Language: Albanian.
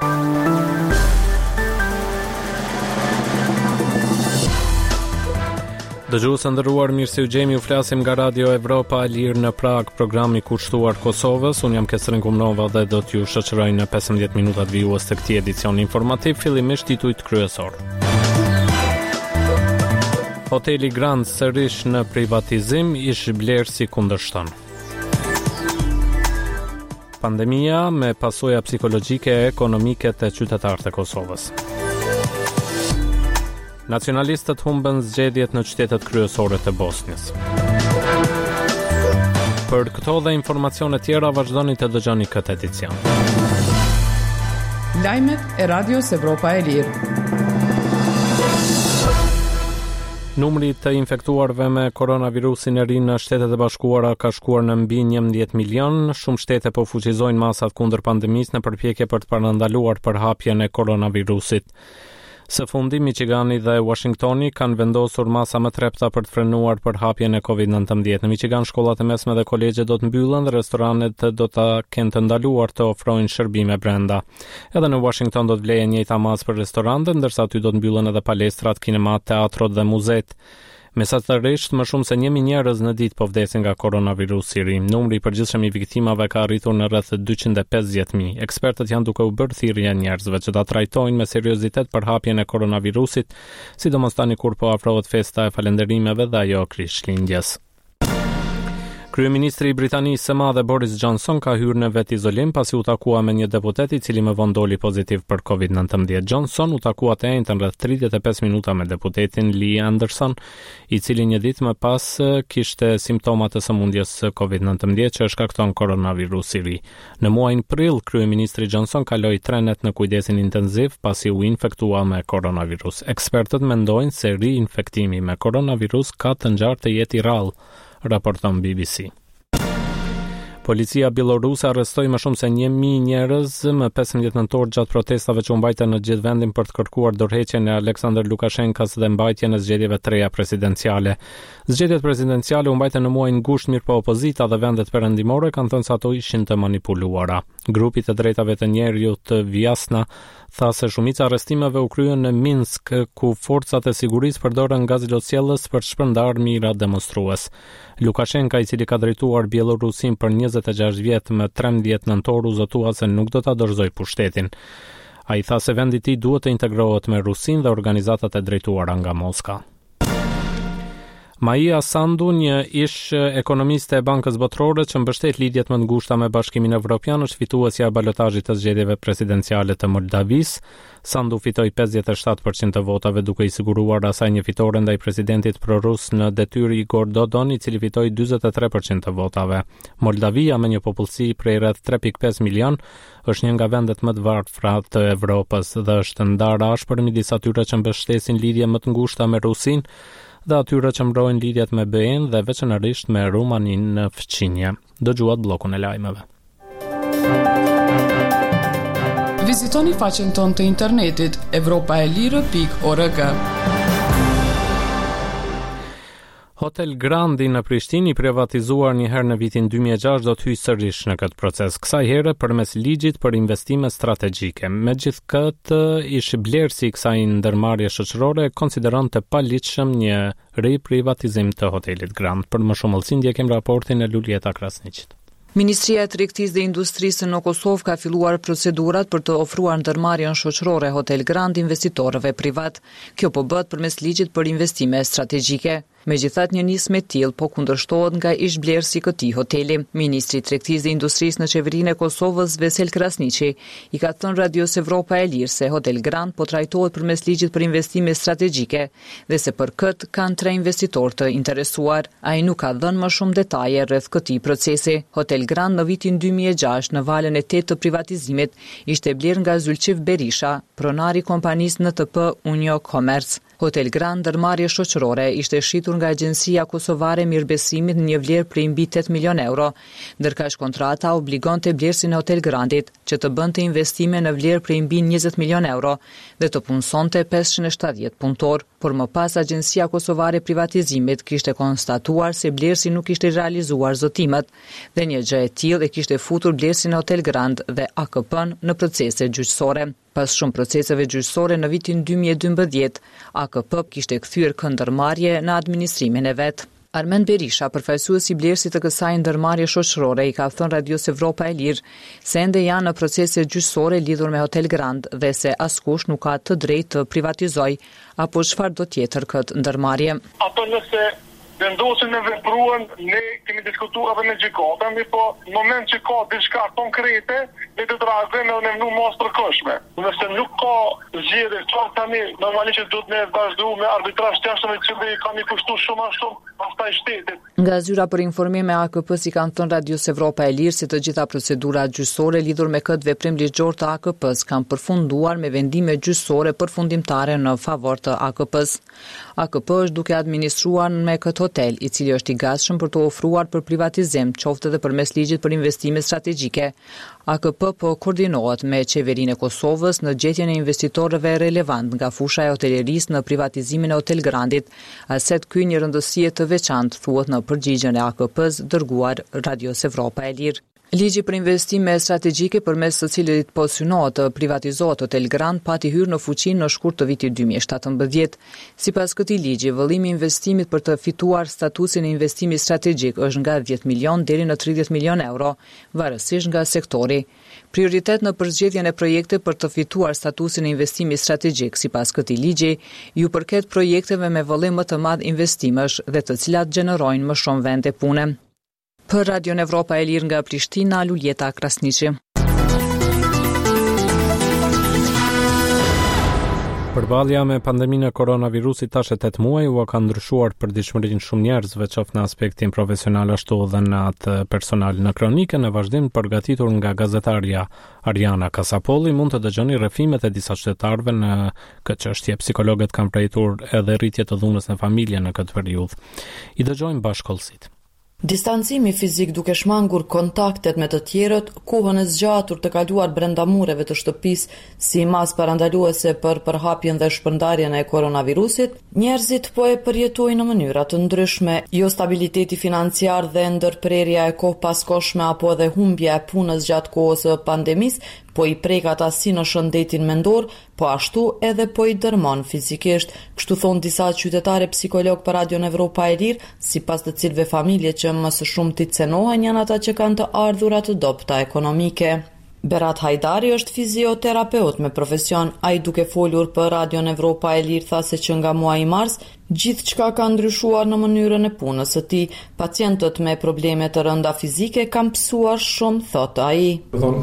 Dëgjuesë nderuar, mirë se u gjemi, u flasim nga Radio Evropa e Lirë në Prag, programi kushtuar Kosovës. Unë jam Kesrin Kumnova dhe do t'ju shoqëroj në 15 minutat vijues të këtij edicioni informativ, fillimisht titujt kryesor. Hoteli Grand sërish në privatizim, ish Blersi kundërshton. Pandemia me pasoja psikologjike e ekonomike të qytetarët e Kosovës. Nacionalistët humbën zgjedhjet në qytetet kryesore të Bosnjës. Për këto dhe informacione tjera vazhdoni të dëgjoni këtë edicion. Lajmet e Radios Evropa e Lirë. Numri të infektuarve me koronavirusin e ri në Shtetet e Bashkuara ka shkuar në mbi 11 milion. Shumë shtete po fuqizojnë masat kundër pandemisë në përpjekje për të parandaluar përhapjen e koronavirusit. Së fundi, Michigani dhe Washingtoni kanë vendosur masa më trepta për të frenuar përhapjen e COVID-19. Në Michigan, shkollat e mesme dhe kolegjet do të mbyllen dhe restoranet do të kenë të ndaluar të ofrojnë shërbime brenda. Edhe në Washington do të vlejë njëjta masë për restorantet, ndërsa aty do të mbyllen edhe palestrat, kinemat, teatrot dhe muzet. Mesatërisht, më shumë se 1.000 njerëz në ditë po vdesin nga koronavirusi i ri. Numri i përgjithshëm i viktimave ka arritur në rreth 250.000. Ekspertët janë duke u bërë thirrje njerëzve që ta trajtojnë me seriozitet përhapjen e koronavirusit, sidomos tani kur po afrohet festa e falënderimeve dhe ajo Krishtlindjes. Kryeministri i Britanisë së Madhe Boris Johnson ka hyrë në vet izolim pasi u takua me një deputet i cili më vonë doli pozitiv për COVID-19. Johnson u takua të njëjtën rreth 35 minuta me deputetin Lee Anderson, i cili një ditë më pas kishte simptoma të sëmundjes COVID-19 që shkakton koronavirusi i ri. Në muajin prill, kryeministri Johnson kaloi 3 net në kujdesin intensiv pasi u infektua me koronavirus. Ekspertët mendojnë se riinfektimi me koronavirus ka të ngjarë të jetë i rrallë, raporton BBC. Policia bieloruse arrestoi më shumë se 1.000 njerëz më 15 nëntor gjatë protestave që u mbajtën në gjithë vendin për të kërkuar dorëheqjen e Aleksandr Lukashenkas dhe mbajtjen e zgjedhjeve të reja presidenciale. Zgjedhjet presidenciale u mbajtën në muajin gusht, mirëpo opozita dhe vendet perëndimore kanë thënë se ato ishin të manipuluara. Grupi të drejtave të njerëzit Vjasna tha se shumica arrestimeve u kryen në Minsk, ku forcat e sigurisë përdorën gazilocjellës për të shpërndarë mira demonstrues. Lukashenka, i cili ka drejtuar Bielorusin për 26 vjet më 13 nëntor, u zotua se nuk do ta dorëzojë pushtetin. Ai tha se vendi i tij duhet të integrohet me Rusinë dhe organizatat e drejtuara nga Moska. Maia Sandu, një ish ekonomiste e Bankës Botërore që mbështet lidhjet më të ngushta me Bashkimin Evropian, është fituesja e balotazhit të zgjedhjeve presidenciale të Moldavisë. Sandu fitoi 57% të votave, duke i siguruar asaj një fitore ndaj presidentit prorus në detyrë Igor Dodon, i cili fitoi 43% të votave. Moldavia, me një popullsi prej rreth 3.5 milion, është një nga vendet më të varfra të Evropës dhe është ndarë ashpër midis atyre që mbështesin lidhje më të ngushta me Rusinë dhe atyre që mbrojnë lidhjet me BE-n dhe veçanërisht me Rumaninë në fqinje. Dëgjuat bllokun e lajmeve. Vizitoni faqen tonë të internetit europaelire.org. Hotel Grandi në Prishtinë, i privatizuar një herë në vitin 2006, do të hyjë sërish në këtë proces, kësaj here përmes ligjit për investime strategjike. Megjithatë, ish Blersi i kësaj ndërmarrje shoqërore konsideron të paligjshëm një riprivatizim të hotelit Grand. Për më shumëllësi ndjekim raportin e Lulieta Krasniqit. Ministria e Tregtisë dhe Industrisë në Kosovë ka filluar procedurat për të ofruar ndërmarrjen shoqërore Hotel Grand investitorëve privat. Kjo po bëhet përmes ligjit për investime strategjike. Megjithatë, një nismë e tillë po kundërshtohet nga ish Blersi i këtij hoteli. Ministri i Tregtisë dhe Industrisë në qeverinë e Kosovës, Vesel Krasniqi, i ka thënë Radios Evropa e Lirë se Hotel Grand po trajtohet përmes ligjit për investime strategjike dhe se për këtë kanë 3 investitorë të interesuar. Ai nuk ka dhënë më shumë detaje rreth këtij procesi. Hotel Grand në vitin 2006 në valën e 8 të privatizimit ishte blerë nga Zylçif Berisha, pronari i kompanisë NTP Unio Commerce. Hotel Grand ndërmarrje shoqërore ishte shitur nga Agjencia Kosovare e Mirëbesimit në një vlerë prej mbi 8 milion euro, ndërkaq kontrata obligonte blerësin e Hotel Grandit që të bënte investime në vlerë prej mbi 20 milion euro dhe të punësonte 570 punëtor, por më pas Agjencia Kosovare e Privatizimit kishte konstatuar se blerësi nuk ishte realizuar zotimet dhe një gjë e tillë e kishte futur blerësin e Hotel Grand dhe AKP-n në procese gjyqësore. Pas shumë proceseve gjyqësore në vitin 2012, AKP kishte kthyer këndërmarrje në administrimin e vet. Armend Berisha, përfaqësuesi i blerësit të kësaj ndërmarrje shoqërore, i ka thënë Radios Evropa e Lirë se ende janë në procese gjyqësore lidhur me Hotel Grand dhe se askush nuk ka të drejtë të privatizojë apo çfarë do tjetër këtë ndërmarrje. Ato nëse vendosin me vepruan, ne kemi diskutuar edhe me gjykatën, po në moment që ka diçka konkrete, ne do të reagojmë në mënyrë mos përkohshme. Nëse nuk ka zgjedhje çfarë tani, normalisht duhet ne vazhdojmë me arbitrazh jashtëm që kanë kushtuar shumë a shumë pastaj shtetit. Nga zyra për informim e AKP-s i kanë thënë Radios Evropa e Lirë se të gjitha procedurat gjyqësore lidhur me këtë veprim ligjor të AKP-s kanë përfunduar me vendime gjyqësore përfundimtare në favor të AKP-s. AKP është duke administruar me këtë hotel, i cili është i gatshëm për të ofruar për privatizim, qoftë edhe përmes ligjit për investime strategjike. AKP po koordinohet me qeverinë e Kosovës në gjetjen e investitorëve relevant nga fusha e hotelerisë në privatizimin e Hotel Grandit, aset ky një rëndësie të veçantë, thuhet në përgjigjen e AKP-s dërguar Radios Evropa e Lirë. Ligji për investime strategjike përmes së cilit po synohet të privatizohet Hotel Grand pati hyrë në fuqi në shkurt të vitit 2017. Sipas këtij ligji, vëllimi i investimit për të fituar statusin e investimit strategjik është nga 10 milion deri në 30 milion euro, varësisht nga sektori. Prioritet në përzgjedhjen e projekte për të fituar statusin e investimit strategjik sipas këtij ligji ju përket projekteve me vëllim më të madh investimesh dhe të cilat gjenerojnë më shumë vende pune. Për Radion Evropa e Lirë nga Prishtina, Luljeta Krasniqi. Përballja me pandeminë e koronavirusit tash e 8 muaj u ka ndryshuar përditshmërinë shumë njerëzve, qoftë në aspektin profesional ashtu edhe në atë personal. Në kronikën e vazhdim përgatitur nga gazetarja Ariana Kasapolli mund të dëgjoni rrëfimet e disa qytetarëve në këtë çështje. Psikologët kanë prejuar edhe rritje të dhunës në familje në këtë periudhë. I dëgjojmë bashkëkollësit. Distancimi fizik duke shmangur kontaktet me të tjerët, kohën e zgjatur të kaluar brenda mureve të shtëpisë si mas parandaluese për përhapjen dhe shpërndarjen e koronavirusit, njerëzit po e përjetojnë në mënyra të ndryshme, jo stabiliteti financiar dhe ndërprerja e kohë paskoshme apo edhe humbja e punës gjatë kohës së pandemisë, po i prek ata si në shëndetin mendor, po ashtu edhe po i dërmon fizikisht. Kështu thonë disa qytetare psikolog për Radion Evropa e Lirë, sipas të cilëve familje që më së shumti cenohen janë ata që kanë të ardhurat të dobta ekonomike. Berat Hajdari është fizioterapeut me profesion. Ai duke folur për Radion Evropa e Lirë tha se që nga muaji mars gjithçka ka ndryshuar në mënyrën e punës së tij. Pacientët me probleme të rënda fizike kanë psuar shumë, thotë ai.